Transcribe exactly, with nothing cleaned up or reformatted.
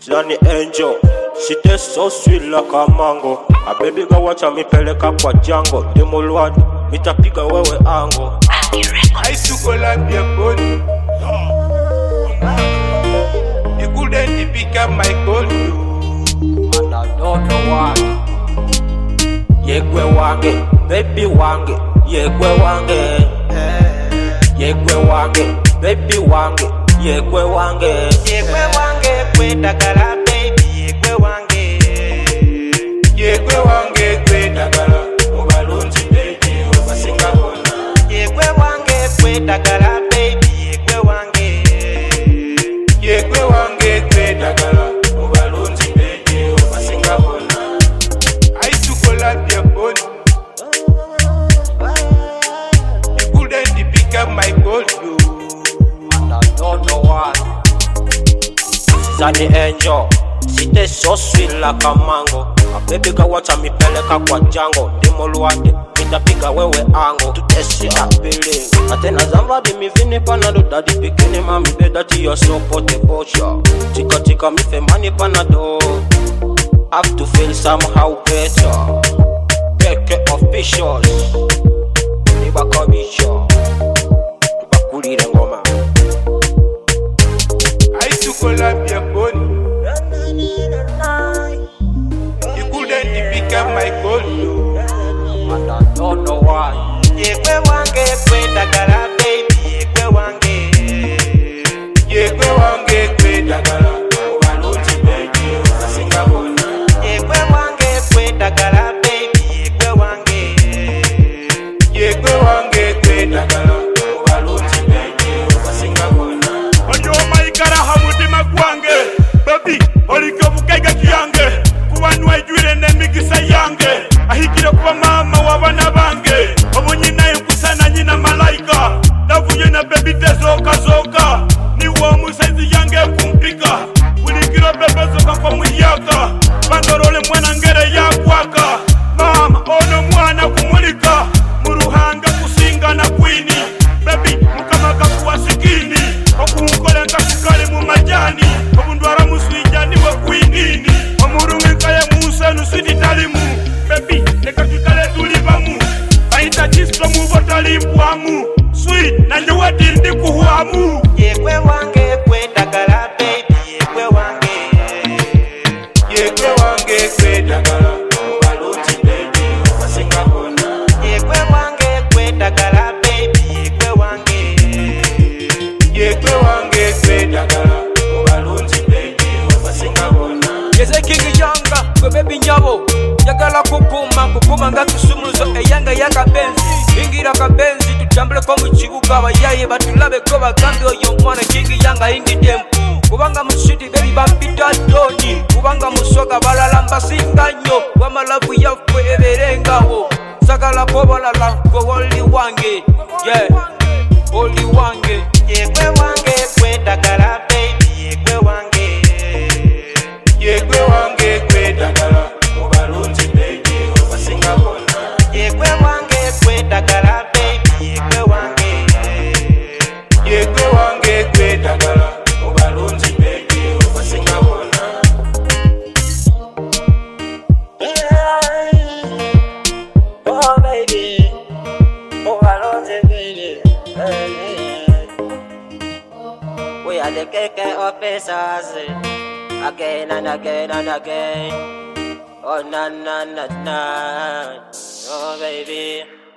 Sunny Angel, she tastes so sweet like a mango. A baby girl wacha mipeleka kwa jango. Demo Lwadi, mitapiga wewe ango. I used to go like your body. You couldn't become my gold. And I don't know why. Yegwe wange, baby wange. Yegwe wange. Yegwe wange, baby wange. Yegwe wange. Yegwe wange, kwe dagala baby. Yegwe wange. Yegwe wange, kwe dagala. Obalunzi baby, obasinga kona. Yegwe wange, kwe dagala baby. Yegwe wange. Yegwe wange, kwe dagala. Obalunzi baby, obasinga kona. I used to call up your body. You couldn't become my gold, you. And I don't know why. Sunny Angel, she tastes so sweet like a mango. A baby girl wacha mipeleka kwa jango. Demo Lwadi, mitapiga wewe ango. Tutesi apili. Atena zambadi mivini panado. Daddy bikini mami beda to your so portable show. Tika tika mife mani panado. Have to feel somehow better. Take care of officials. Niba kabisho. Tubakulire ngoma. I used to call up your body. You couldn't become my gold. And I don't know why. Yegwe wange, kwe dagala baby. Yegwe wange. Yegwe wange, kwe dagala. Obalunzi baby, obasinga kona. Yegwe wange, kwe dagala baby. Yegwe wange. Yegwe wange, kwe dagala. Obalunzi baby, obasinga kona. Onyo maikara hamutima gwange baby oliko bukaiga kiyange kubanwa ijwire nemigisa yange ahikire kuba mama wabana bange omunyina enkusana nyina malaika navuye na baby tezoka zoka niwo musaizi yange kumpika bulikiro bebe zoka kwa muyaka bandorole mwana ngere yakwaka mama ono mwana kumulika muruhanga kusinga na kwini baby mukamaka kuwasikini okunkole nkakukale mu majani obundwara muswijja niwe kwinini omurungenkaye musenu siditalimu bebi nekakikale tulibamu bayita kisto mubo talimbwamu sweet nanye wadindi kuhwamu. Yegwe wange, kwe dagala baby. Yegwe wange. Yegwe wange, kwe dagala. Obalunzi baby, obasinga kona. Yegwe wange, kwe dagala baby. Yegwe wange. Yegwe wange, kwe dagala. Obalunzi baby, obasinga kona. Yeze King Yanga, kwe baby nyabo. Yagala kukuma, kukuma nga kusumuluzo eyanga yakabenzi. Ingira kabenzi, tutambule kwa mchibuka abayaye batulabe ko bagambe oyo mwana King Yanga ingidemu. Kubanga mushiti baby bampita doni. Kubanga musoga balala mbasinga nnyo. Wamalavu yafwe eberengawo. Sagala ko balala ko oli wange. Yeah, oli wange. Yegwe wange, kwe dagala baby. Yegwe wange. Yegwe wange, kwe dagala. Obalunzi baby, obasinga kona. Yegwe wange, kwe dagala baby. Yegwe wange. Yegwe wange, kwe dagala. Obalunzi baby, obasinga kona. Oh baby, obalunzi baby. We are the K K officers, again and again and again. Oh na na na na, oh baby.